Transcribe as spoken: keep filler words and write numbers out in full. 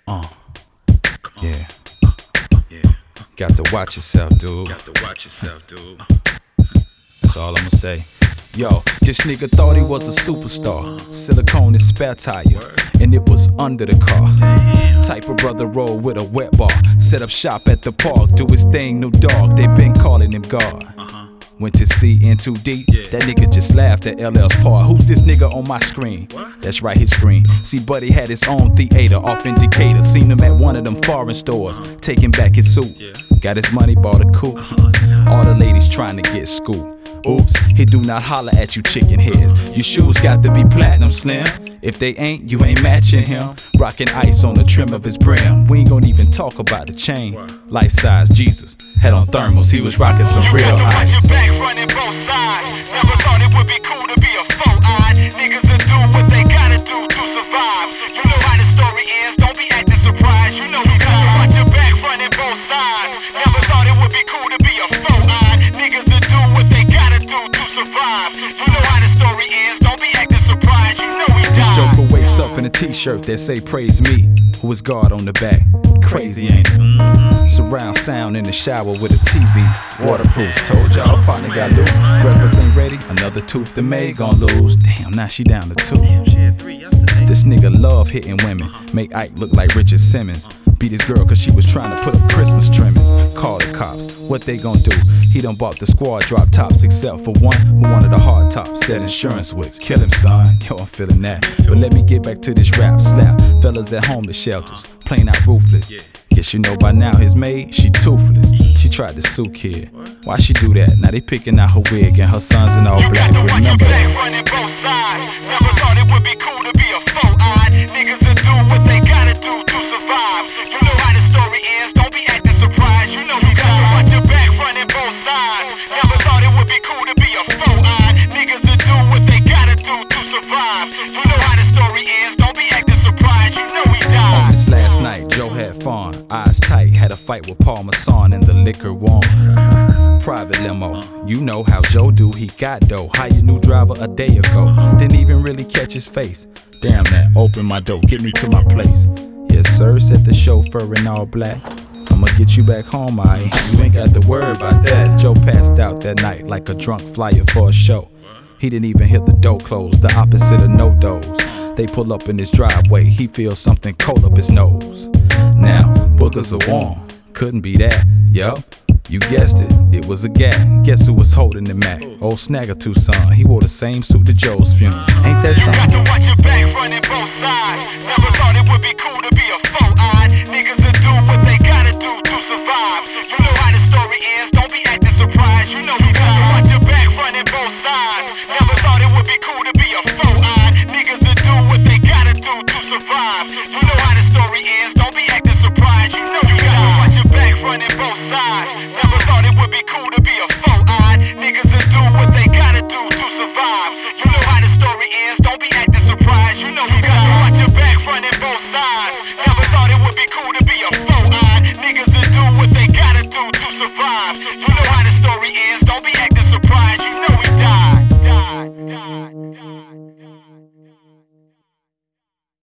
Uh, yeah. Yeah. Got to watch yourself, dude. Got to watch yourself, dude. That's all I'ma say. Yo, this nigga thought he was a superstar. Silicone is spare tire, and it was under the car. Type of brother roll with a wet bar. Set up shop at the park, do his thing, no dog. They been calling him God. Uh-huh. Went to see In Too Deep, Yeah. that nigga just laughed at L L's part. Who's this nigga on my screen? What? That's right, his screen. See, Buddy had his own theater, off indicator. Seen him at one of them foreign stores, taking back his suit. Yeah. Got his money, bought a coupe. All the ladies trying to get scooped. Oops, he do not holler at you chicken heads. Your shoes got to be platinum slim. If they ain't, you ain't matching him. Rockin' ice on the trim of his brim. We ain't gon' even talk about the chain. Life size Jesus, had on thermals, he was rocking some real Watch ice. your back running both sides. Never thought it would be cool to be a four-eyed. Niggas will do what they gotta do to survive. You know how the story ends, don't be acting surprised. You know you gotta watch your back running both sides. Never thought it would be cool to be a four-eyed. Niggas will do what they gotta do to survive. You know how the story ends, don't be acting surprised. You know he This died. joker wakes up in a t-shirt that say praise me, who is God on the back. Crazy, ain't it? Surround sound in the shower with a T V. Waterproof, told y'all partner got loose. Breakfast ain't ready, another tooth the maid gon' lose. Damn, now she down to two. She had three yesterday. This nigga love hitting women, make Ike look like Richard Simmons. Beat his girl cause she was trying to put up Christmas trimmings. Call the cops, what they gon' do? He done bought the squad drop tops except for one who wanted a hard top. Said insurance would kill him, son. Yo, I'm feeling that. But let me get back to this rap slap. Fellas at homeless shelters, plain out ruthless. Guess you know by now his maid, she toothless. She tried to sue kid. Why she do that? Now they picking out her wig and her sons in all You black. got to watch your Remember back that. running both sides. Never thought it would be cool to be a four-eyed. Niggas will do what they gotta do to survive. You know how the story ends, don't be acting surprised. You know you got to watch your back running both sides. Never thought it would be cool to be a four-eyed. Niggas will do what they gotta do to survive. You know how the story ends, don't be acting surprised. You know he On died. this last night, Joe had fun, eyes tight, had a fight with Paul Masson in the liquor won. Private limo, you know how Joe do, he got dough. Hired new driver a day ago, didn't even really catch his face. Damn that, open my door, get me to my place. Yes sir, said the chauffeur in all black. I'ma get you back home, I you ain't got to worry about that. Joe passed out that night like a drunk flyer for a show. He didn't even hear the door close, the opposite of no doors. They pull up in his driveway, he feels something cold up his nose. Now, boogers are warm, couldn't be that, yup. You guessed it, it was a guy. Guess who was holding the Mac? Old Snagger Tucson, he wore the same suit to Joe's funeral. Ain't that You got something? to watch your back running both sides. Never thought it would be cool to be a four-eyed. Niggas will do what they gotta do to survive. You know how the story ends, don't be acting surprised. You know you got to watch your back running both sides. Never thought it would be cool